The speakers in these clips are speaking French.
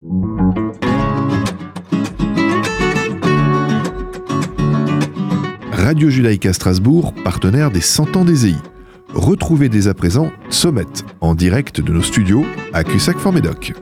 Radio Judaïka Strasbourg, partenaire des 100 ans d'Ézéi. Retrouvez dès à présent Sommet, en direct de nos studios à Cussac-Fort-Médoc.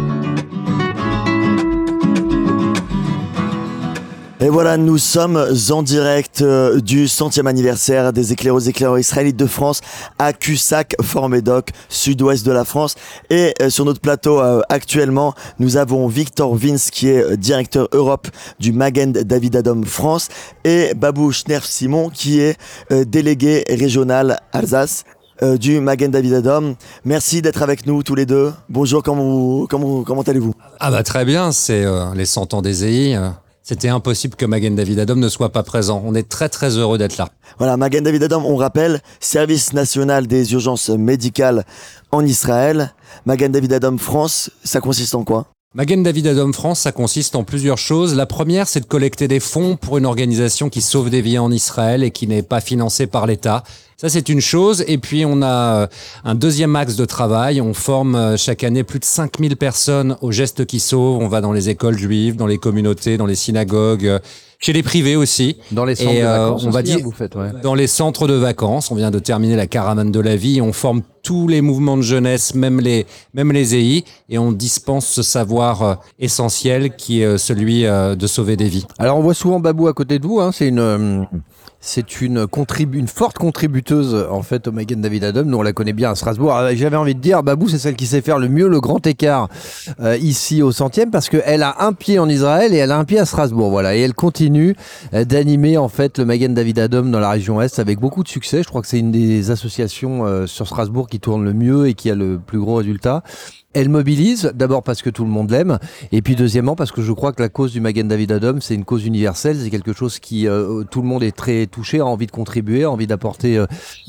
Et voilà, nous sommes en direct du 100e anniversaire des éclaireurs israélites de France à Cussac-Fort-Médoc, sud-ouest de la France. Et sur notre plateau actuellement, nous avons Victor Vince qui est directeur Europe du Magen David Adom France et Babou Schnerf-Simon qui est délégué régional Alsace du Magen David Adom. Merci d'être avec nous tous les deux. Bonjour, comment allez-vous ? Très bien, c'est les 100 ans d'Ézéi. C'était impossible que Magen David Adom ne soit pas présent. On est très très heureux d'être là. Voilà, Magen David Adom, on rappelle, service national des urgences médicales en Israël. Magen David Adom France, ça consiste en quoi ? Magen David Adom France, ça consiste en plusieurs choses. La première, c'est de collecter des fonds pour une organisation qui sauve des vies en Israël et qui n'est pas financée par l'État. Ça, c'est une chose. Et puis, on a un deuxième axe de travail. On forme chaque année plus de 5000 personnes aux gestes qui sauvent. On va dans les écoles juives, dans les communautés, dans les synagogues, chez les privés aussi. Dans les centres de vacances aussi, vous faites, ouais. Dans les centres de vacances. On vient de terminer la caravane de la vie. On forme tous les mouvements de jeunesse, même les EI, et on dispense ce savoir essentiel qui est celui de sauver des vies. Alors, on voit souvent Babou à côté de vous, hein. C'est une forte contributeuse en fait au Magen David Adom. Nous on la connaît bien à Strasbourg. J'avais envie de dire, Babou, c'est celle qui sait faire le mieux le grand écart ici au 100e parce qu'elle a un pied en Israël et elle a un pied à Strasbourg. Voilà, et elle continue d'animer en fait le Magen David Adom dans la région Est avec beaucoup de succès. Je crois que c'est une des associations sur Strasbourg qui tourne le mieux et qui a le plus gros résultat. Elle mobilise, d'abord parce que tout le monde l'aime, et puis deuxièmement parce que je crois que la cause du Magen David Adom, c'est une cause universelle, c'est quelque chose qui, tout le monde est très touché, a envie de contribuer, a envie d'apporter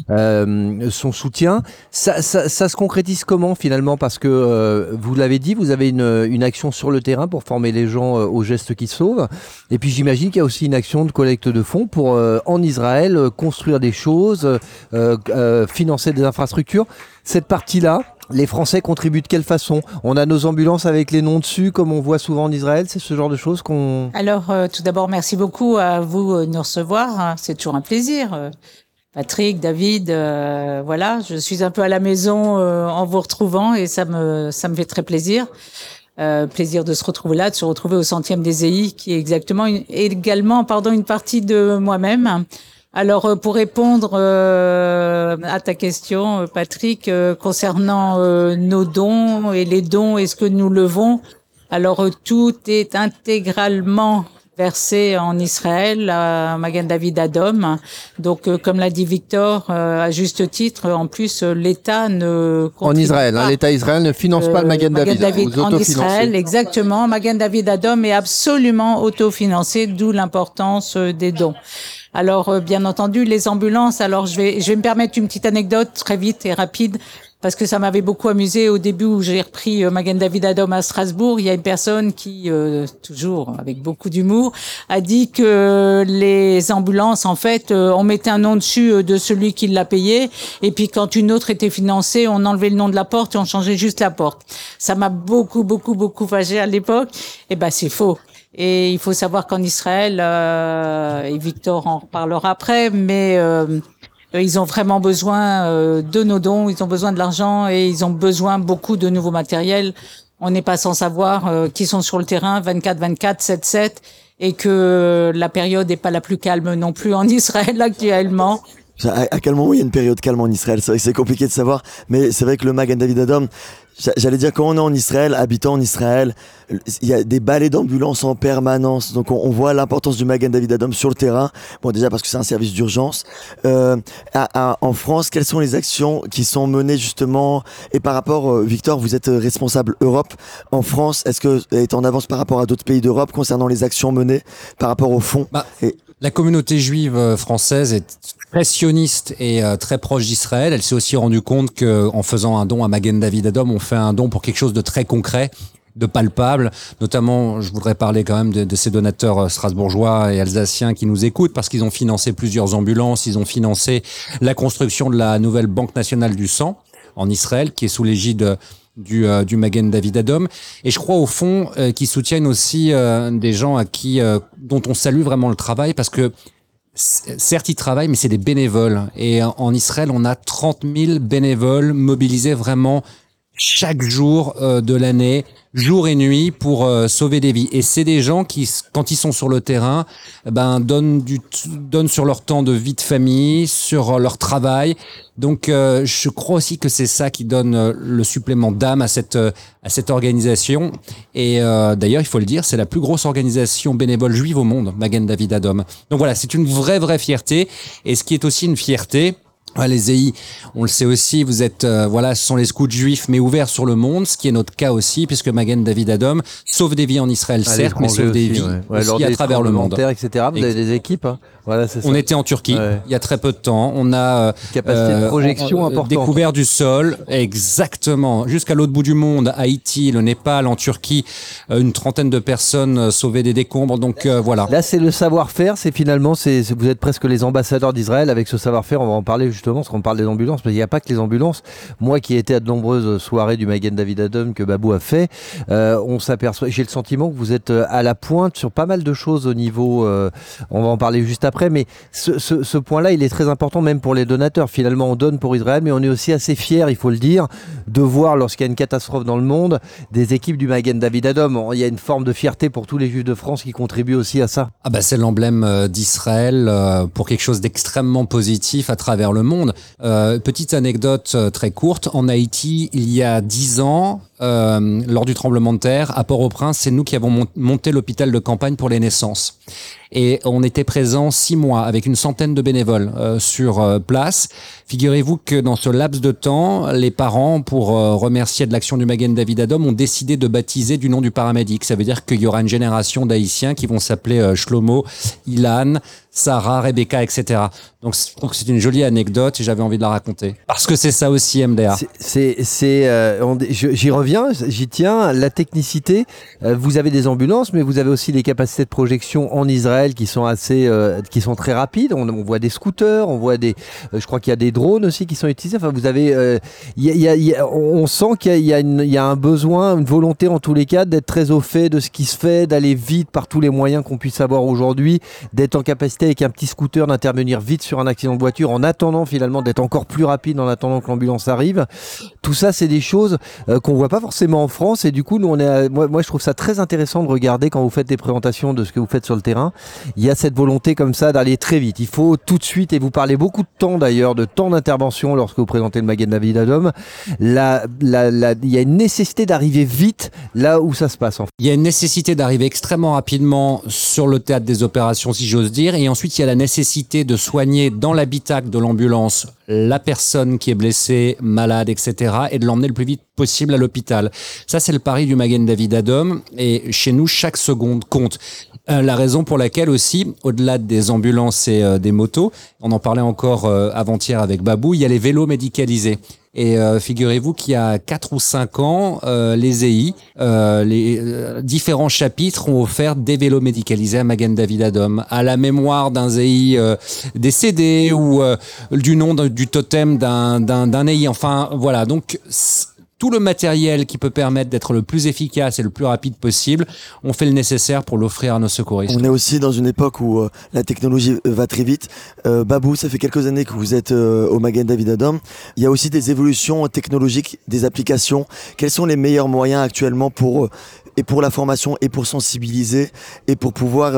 son soutien. Ça se concrétise comment finalement ? Parce que, vous l'avez dit, vous avez une action sur le terrain pour former les gens aux gestes qui sauvent, et puis j'imagine qu'il y a aussi une action de collecte de fonds pour, en Israël, construire des choses, financer des infrastructures. Cette partie-là, les Français contribuent de quelle façon ? On a nos ambulances avec les noms dessus, comme on voit souvent en Israël. C'est ce genre de choses qu'on... Alors, tout d'abord, merci beaucoup à vous de nous recevoir. C'est toujours un plaisir. Patrick, David, voilà, je suis un peu à la maison en vous retrouvant et ça me fait très plaisir. Plaisir de se retrouver là, de se retrouver au 100e d'Ézéi, qui est également une partie de moi-même. Alors, pour répondre à ta question, Patrick, concernant nos dons et les dons et ce que nous levons, alors tout est intégralement versé en Israël à Magen David Adom. Donc, comme l'a dit Victor, à juste titre, en plus, l'État ne contribue en Israël, pas. L'État Israël ne finance pas le Magen David. Vous en Israël, exactement. Magen David Adom est absolument autofinancé, d'où l'importance des dons. Alors, bien entendu, les ambulances. Alors, je vais me permettre une petite anecdote très vite et rapide parce que ça m'avait beaucoup amusé au début où j'ai repris Magen David Adom à Strasbourg. Il y a une personne qui, toujours avec beaucoup d'humour, a dit que les ambulances, en fait, on mettait un nom dessus de celui qui l'a payé et puis quand une autre était financée, on enlevait le nom de la porte et on changeait juste la porte. Ça m'a beaucoup fâché à l'époque. Eh ben, c'est faux. Et il faut savoir qu'en Israël, et Victor en reparlera après, mais ils ont vraiment besoin de nos dons, ils ont besoin de l'argent et ils ont besoin beaucoup de nouveaux matériels. On n'est pas sans savoir qu'ils sont sur le terrain 24/24, 7/7 et que la période n'est pas la plus calme non plus en Israël actuellement. À quel moment il y a une période calme en Israël ? C'est vrai que c'est compliqué de savoir, mais c'est vrai que le Magen David Adom, j'allais dire, quand on est en Israël, habitant en Israël, il y a des balais d'ambulance en permanence. Donc on voit l'importance du Magen David Adom sur le terrain. Bon, déjà parce que c'est un service d'urgence. En France, quelles sont les actions qui sont menées justement ? Et par rapport, Victor, vous êtes responsable Europe. En France, est-ce que vous êtes en avance par rapport à d'autres pays d'Europe concernant les actions menées par rapport au fonds ? La communauté juive française est très sioniste et très proche d'Israël. Elle s'est aussi rendue compte qu'en faisant un don à Magen David Adom, on fait un don pour quelque chose de très concret, de palpable. Notamment, je voudrais parler quand même de ces donateurs strasbourgeois et alsaciens qui nous écoutent parce qu'ils ont financé plusieurs ambulances, ils ont financé la construction de la nouvelle Banque nationale du sang en Israël qui est sous l'égide du Magen David Adom. Et je crois au fond qu'ils soutiennent aussi des gens dont on salue vraiment le travail, parce que certes, ils travaillent, mais c'est des bénévoles. Et en Israël, on a 30 000 bénévoles mobilisés vraiment chaque jour de l'année, jour et nuit, pour sauver des vies. Et c'est des gens qui, quand ils sont sur le terrain, donnent sur leur temps de vie de famille, sur leur travail. Donc, je crois aussi que c'est ça qui donne le supplément d'âme à cette organisation. Et d'ailleurs, il faut le dire, c'est la plus grosse organisation bénévole juive au monde, Magen David Adom. Donc voilà, c'est une vraie fierté. Et ce qui est aussi une fierté, les EI, on le sait aussi, vous êtes, ce sont les scouts juifs, mais ouverts sur le monde, ce qui est notre cas aussi, puisque Magen David Adom sauve des vies en Israël, certes, mais sauve des vies aussi à travers le monde. Etc. Vous avez des équipes, hein. Voilà, c'est ça. On était en Turquie il y a très peu de temps. On a capacité de projection importante. Découvert du sol, exactement, jusqu'à l'autre bout du monde, Haïti, le Népal, en Turquie, une trentaine de personnes sauvées des décombres. Donc voilà. Là, c'est le savoir-faire. C'est finalement, vous êtes presque les ambassadeurs d'Israël avec ce savoir-faire. On va en parler justement, parce qu'on parle des ambulances, mais il n'y a pas que les ambulances. Moi, qui ai été à de nombreuses soirées du Magen David Adom que Babou a fait, on s'aperçoit. J'ai le sentiment que vous êtes à la pointe sur pas mal de choses au niveau. On va en parler juste après. Mais ce point-là, il est très important même pour les donateurs. Finalement, on donne pour Israël, mais on est aussi assez fiers, il faut le dire, de voir, lorsqu'il y a une catastrophe dans le monde, des équipes du Magen David Adom. Il y a une forme de fierté pour tous les Juifs de France qui contribuent aussi à ça. C'est l'emblème d'Israël pour quelque chose d'extrêmement positif à travers le monde. Petite anecdote très courte, en Haïti, il y a 10 ans, lors du tremblement de terre, à Port-au-Prince, c'est nous qui avons monté l'hôpital de campagne pour les naissances. Et on était présents 6 mois avec une centaine de bénévoles sur place. Figurez-vous que dans ce laps de temps, les parents, pour remercier de l'action du Magen David Adom, ont décidé de baptiser du nom du paramédic. Ça veut dire qu'il y aura une génération d'Haïtiens qui vont s'appeler Shlomo, Ilan, Sarah, Rebecca, etc. Donc je trouve que c'est une jolie anecdote et j'avais envie de la raconter. Parce que c'est ça aussi, MDA. J'y reviens, j'y tiens. La technicité, vous avez des ambulances, mais vous avez aussi des capacités de projection en Israël qui sont qui sont très rapides. On voit des scooters, on voit je crois qu'il y a des drones aussi qui sont utilisés. Enfin, vous avez, on sent qu'il y a un besoin, une volonté en tous les cas d'être très au fait de ce qui se fait, d'aller vite par tous les moyens qu'on puisse avoir aujourd'hui, d'être en capacité avec un petit scooter d'intervenir vite sur un accident de voiture en attendant finalement d'être encore plus rapide en attendant que l'ambulance arrive. Tout ça, c'est des choses qu'on voit pas forcément en France et du coup, nous moi je trouve ça très intéressant de regarder quand vous faites des présentations de ce que vous faites sur le terrain. Il y a cette volonté comme ça d'aller très vite. Il faut tout de suite, et vous parlez beaucoup de temps d'ailleurs, de temps d'intervention lorsque vous présentez le Magen David Adom. Il y a une nécessité d'arriver vite là où ça se passe. Il y a une nécessité d'arriver extrêmement rapidement sur le théâtre des opérations, si j'ose dire, et ensuite il y a la nécessité de soigner dans l'habitacle de l'ambulance la personne qui est blessée, malade, etc., et de l'emmener le plus vite possible à l'hôpital. Ça, c'est le pari du Magen David Adom, et chez nous, chaque seconde compte. La raison pour laquelle aussi, au-delà des ambulances et des motos, on en parlait encore avant-hier avec Babou, il y a les vélos médicalisés. Et figurez-vous qu'il y a 4 ou 5 ans, les EI, les différents chapitres ont offert des vélos médicalisés à Magen David Adom, à la mémoire d'un EI décédé ou du nom du totem d'un EI. Enfin, voilà. Donc, tout le matériel qui peut permettre d'être le plus efficace et le plus rapide possible, on fait le nécessaire pour l'offrir à nos secouristes. On est aussi dans une époque où la technologie va très vite. Babou, ça fait quelques années que vous êtes au Magen David Adom. Il y a aussi des évolutions technologiques, des applications. Quels sont les meilleurs moyens actuellement pour la formation et pour sensibiliser et pour pouvoir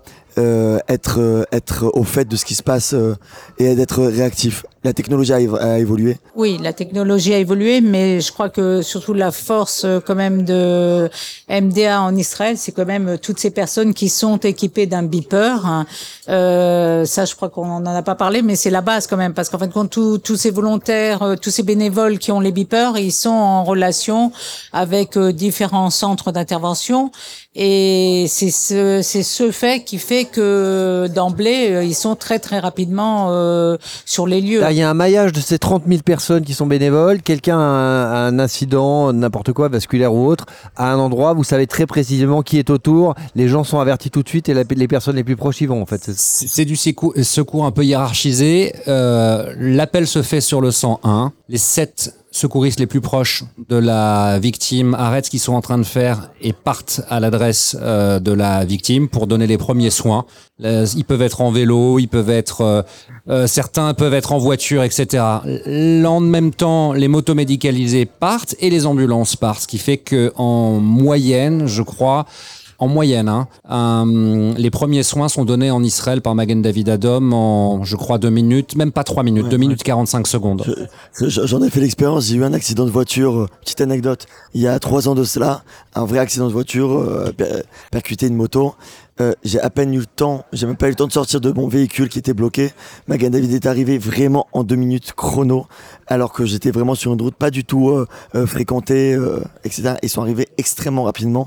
être au fait de ce qui se passe et d'être réactif? La technologie a évolué. Oui, la technologie a évolué, mais je crois que surtout la force quand même de MDA en Israël, c'est quand même toutes ces personnes qui sont équipées d'un beeper. Ça, je crois qu'on n'en a pas parlé, mais c'est la base quand même, parce qu'en fin de compte, tous ces volontaires, tous ces bénévoles qui ont les beepers, ils sont en relation avec différents centres d'intervention. Et c'est ce fait qui fait que d'emblée, ils sont très très rapidement sur les lieux. Là, il y a un maillage de ces 30 000 personnes qui sont bénévoles. Quelqu'un a un incident, n'importe quoi, vasculaire ou autre, à un endroit, vous savez très précisément qui est autour. Les gens sont avertis tout de suite et les personnes les plus proches y vont, en fait. C'est du secours un peu hiérarchisé. L'appel se fait sur le 101. Les 7 secouristes les plus proches de la victime arrêtent ce qu'ils sont en train de faire et partent à l'adresse de la victime pour donner les premiers soins. Ils peuvent être en vélo, ils peuvent être certains peuvent être en voiture, etc. En même temps, les motos médicalisées partent et les ambulances partent, ce qui fait que en moyenne, je crois, les premiers soins sont donnés en Israël par Magen David Adom en, je crois, 2 minutes, même pas 3 minutes, 2 minutes 45 secondes. J'en ai fait l'expérience, j'ai eu un accident de voiture, petite anecdote, il y a 3 ans de cela, un vrai accident de voiture, percuté une moto. J'ai à peine eu le temps, j'ai même pas eu le temps de sortir de mon véhicule qui était bloqué. Magen David est arrivé vraiment en 2 minutes chrono, alors que j'étais vraiment sur une route pas du tout fréquentée, etc. Ils sont arrivés extrêmement rapidement.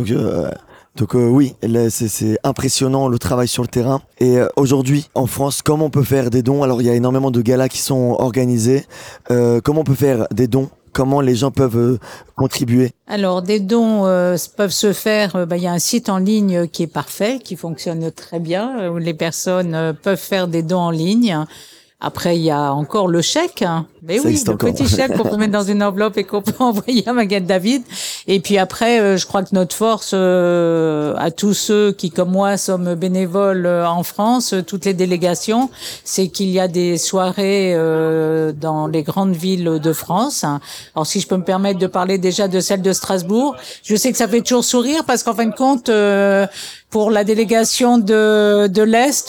Donc oui, c'est impressionnant le travail sur le terrain. Et aujourd'hui, en France, comment on peut faire des dons? Alors il y a énormément de galas qui sont organisés. Comment on peut faire des dons? Comment les gens peuvent contribuer? Alors, des dons peuvent se faire. Il y a un site en ligne qui est parfait, qui fonctionne très bien, où les personnes peuvent faire des dons en ligne. Après, il y a encore le chèque. Mais ça oui, existe le encore. petit chèque qu'on peut mettre dans une enveloppe et qu'on peut envoyer à Magen David. Et puis après, je crois que notre force, à tous ceux qui, comme moi, sommes bénévoles en France, toutes les délégations, c'est qu'il y a des soirées dans les grandes villes de France. Alors, si je peux me permettre de parler déjà de celle de Strasbourg, je sais que ça fait toujours sourire parce qu'en fin de compte, pour la délégation de l'Est,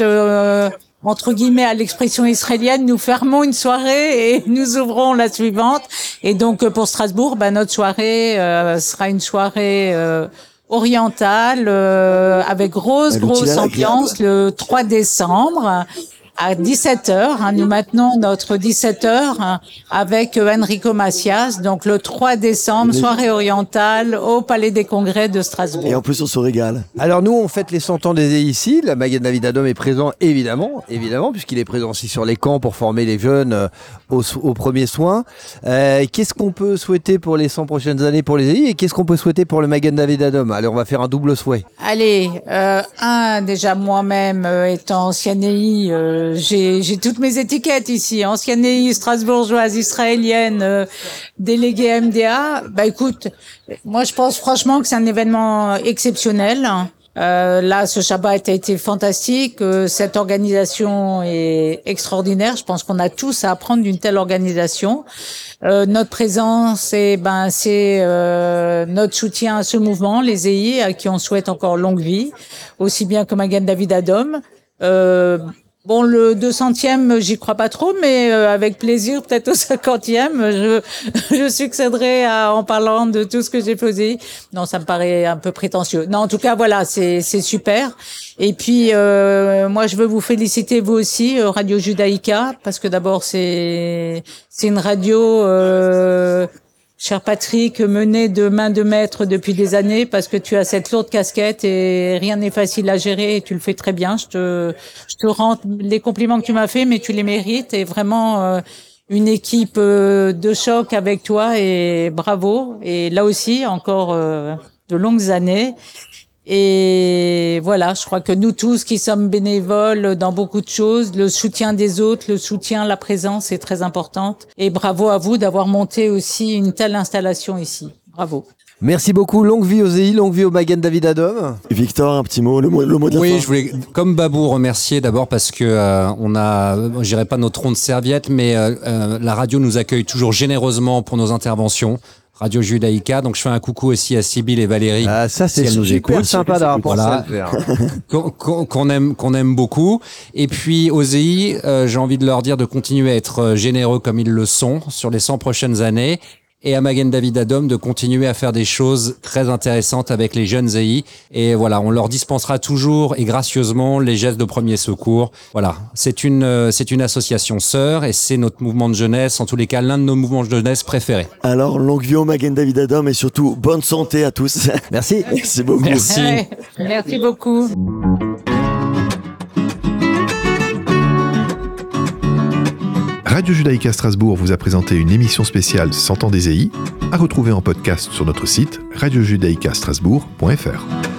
entre guillemets, à l'expression israélienne, nous fermons une soirée et nous ouvrons la suivante. Et donc, pour Strasbourg, notre soirée sera une soirée orientale avec grosse ambiance le 3 décembre. À 17h, nous maintenons notre 17h avec Enrico Macias, donc le 3 décembre, soirée orientale au Palais des Congrès de Strasbourg. Et en plus, on se régale. Alors nous, on fête les 100 ans des EI ici. La Magen David Adom est présent, évidemment, puisqu'il est présent aussi sur les camps pour former les jeunes aux premiers soins. Qu'est-ce qu'on peut souhaiter pour les 100 prochaines années pour les EI et qu'est-ce qu'on peut souhaiter pour le Magen David Adom? Allez, on va faire un double souhait. Allez, déjà moi-même, étant ancienne EI, j'ai toutes mes étiquettes ici, ancienne EI, strasbourgeoise, israélienne, déléguée MDA. Écoute, moi je pense franchement que c'est un événement exceptionnel. Là, ce Shabbat a été fantastique. Cette organisation est extraordinaire. Je pense qu'on a tous à apprendre d'une telle organisation. Notre présence, c'est notre soutien à ce mouvement, les EI, à qui on souhaite encore longue vie, aussi bien que Magen David Adom. Le 200e, j'y crois pas trop, mais avec plaisir, peut-être au 50e, je succéderai en parlant de tout ce que j'ai posé. Non, ça me paraît un peu prétentieux. Non, en tout cas, voilà, c'est super. Et puis, moi, je veux vous féliciter, vous aussi, Radio Judaïka, parce que d'abord, c'est une radio, cher Patrick, menée de main de maître depuis des années, parce que tu as cette lourde casquette et rien n'est facile à gérer et tu le fais très bien. Je te rends les compliments que tu m'as fait, mais tu les mérites et vraiment une équipe de choc avec toi et bravo. Et là aussi, encore de longues années. Et voilà, je crois que nous tous qui sommes bénévoles dans beaucoup de choses, le soutien des autres, la présence est très importante. Et bravo à vous d'avoir monté aussi une telle installation ici. Bravo. Merci beaucoup, longue vie aux EI, longue vie au Magen David Adom. Victor, un petit mot, le mot de la fin. Oui, je voulais, comme Babou, remercier d'abord parce que on a, je dirais pas notre rond de serviette, mais la radio nous accueille toujours généreusement pour nos interventions. Radio Judaïka, donc je fais un coucou aussi à Sybille et Valérie. Ah, ça c'est si super sympa d'avoir pensé à le faire. qu'on aime beaucoup. Et puis aux EI, j'ai envie de leur dire de continuer à être généreux comme ils le sont sur les 100 prochaines années. Et à Magen David Adom de continuer à faire des choses très intéressantes avec les jeunes EI. Et voilà, on leur dispensera toujours et gracieusement les gestes de premier secours. Voilà, c'est une association sœur et c'est notre mouvement de jeunesse, en tous les cas l'un de nos mouvements de jeunesse préférés. Alors, longue vie au Magen David Adom et surtout bonne santé à tous. Merci. Merci beaucoup. Merci. Ouais, merci beaucoup. Radio Judaïka Strasbourg vous a présenté une émission spéciale 100 ans des EI, à retrouver en podcast sur notre site radiojudaïkastrasbourg.fr.